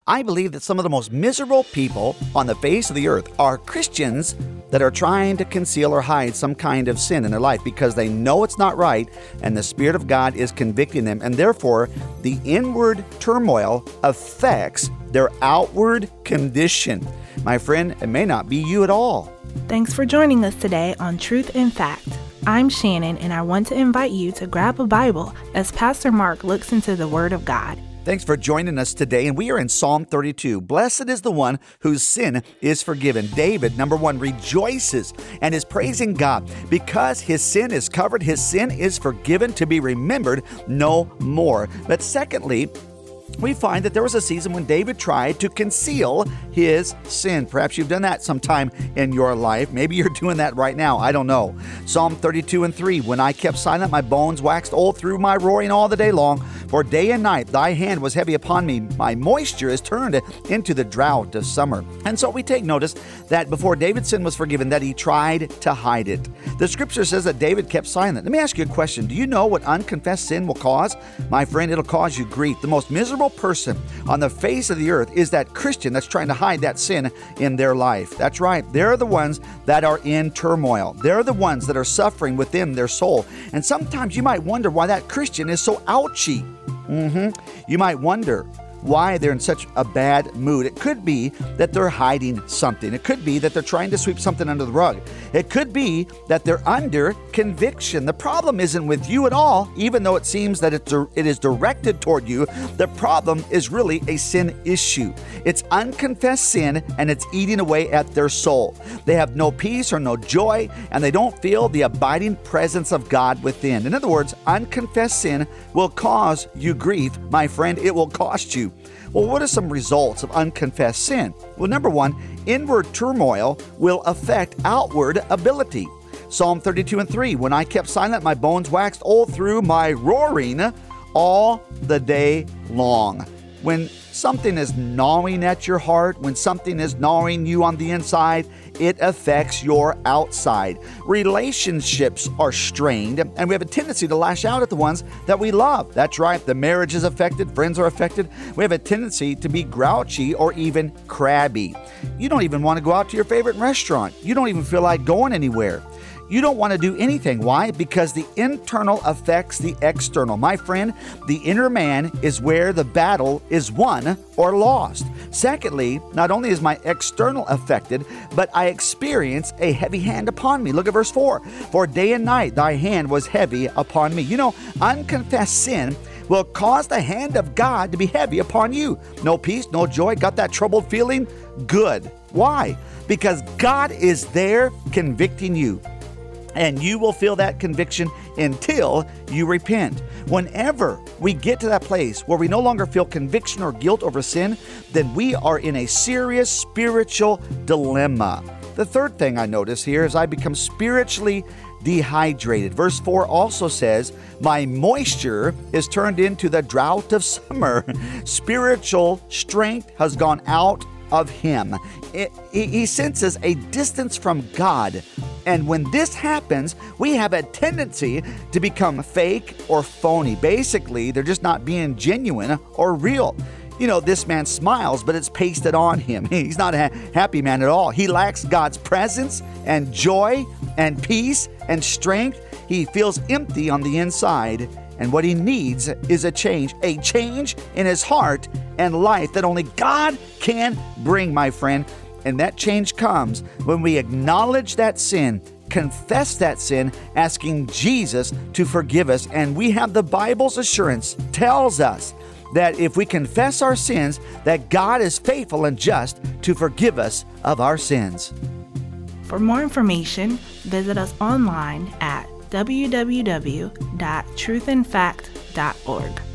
I believe that some of the most miserable people on the face of the earth are Christians that are trying to conceal or hide some kind of sin in their life because they know it's not right and the Spirit of God is convicting them, and therefore the inward turmoil affects their outward condition. My friend, it may not be you at all. Thanks for joining us today on Truth in Fact. I'm Shannon, and I want to invite you to grab a Bible as Pastor Mark looks into the Word of God. Thanks for joining us today, and we are in Psalm 32. Blessed is the one whose sin is forgiven. David, number one, rejoices and is praising God because his sin is covered, his sin is forgiven, to be remembered no more. But secondly, we find that there was a season when David tried to conceal his sin. Perhaps you've done that sometime in your life. Maybe you're doing that right now. I don't know. Psalm 32:3, when I kept silent, my bones waxed old through my roaring all the day long. For day and night thy hand was heavy upon me. My moisture is turned into the drought of summer. And so we take notice that before David's sin was forgiven, that he tried to hide it. The scripture says that David kept silent. Let me ask you a question. Do you know what unconfessed sin will cause? My friend, it'll cause you grief. The most miserable person on the face of the earth is that Christian that's trying to hide that sin in their life. That's right. They're the ones that are in turmoil. They're the ones that are suffering within their soul. And sometimes you might wonder why that Christian is so ouchy. You might wonder why they're in such a bad mood. It could be that they're hiding something. It could be that they're trying to sweep something under the rug. It could be that they're under conviction. The problem isn't with you at all, even though it seems that it is directed toward you. The problem is really a sin issue. It's unconfessed sin, and it's eating away at their soul. They have no peace or no joy, and they don't feel the abiding presence of God within. In other words, unconfessed sin will cause you grief. My friend, it will cost you. Well, what are some results of unconfessed sin? Well, number one, inward turmoil will affect outward ability. Psalm 32:3, when I kept silent, my bones waxed old through my roaring all the day long. When something is gnawing at your heart, when something is gnawing you on the inside, it affects your outside. Relationships are strained, and we have a tendency to lash out at the ones that we love. That's right. The marriage is affected. Friends are affected. We have a tendency to be grouchy or even crabby. You don't even want to go out to your favorite restaurant. You don't even feel like going anywhere. You don't want to do anything. Why? Because the internal affects the external. My friend, the inner man is where the battle is won or lost. Secondly, not only is my external affected, but I experience a heavy hand upon me. Look at verse 4. For day and night thy hand was heavy upon me. You know, unconfessed sin will cause the hand of God to be heavy upon you. No peace, no joy, got that troubled feeling? Good. Why? Because God is there convicting you. And you will feel that conviction until you repent. Whenever we get to that place where we no longer feel conviction or guilt over sin, then we are in a serious spiritual dilemma. The third thing I notice here is I become spiritually dehydrated. Verse 4 also says, my moisture is turned into the drought of summer. Spiritual strength has gone out of him. He senses a distance from God. And when this happens, we have a tendency to become fake or phony. Basically, they're just not being genuine or real. You know, this man smiles, but it's pasted on him. He's not a happy man at all. He lacks God's presence and joy and peace and strength. He feels empty on the inside. And what he needs is a change in his heart and life that only God can bring, my friend. And that change comes when we acknowledge that sin, confess that sin, asking Jesus to forgive us. And we have the Bible's assurance tells us that if we confess our sins, that God is faithful and just to forgive us of our sins. For more information, visit us online at www.truthinfact.org.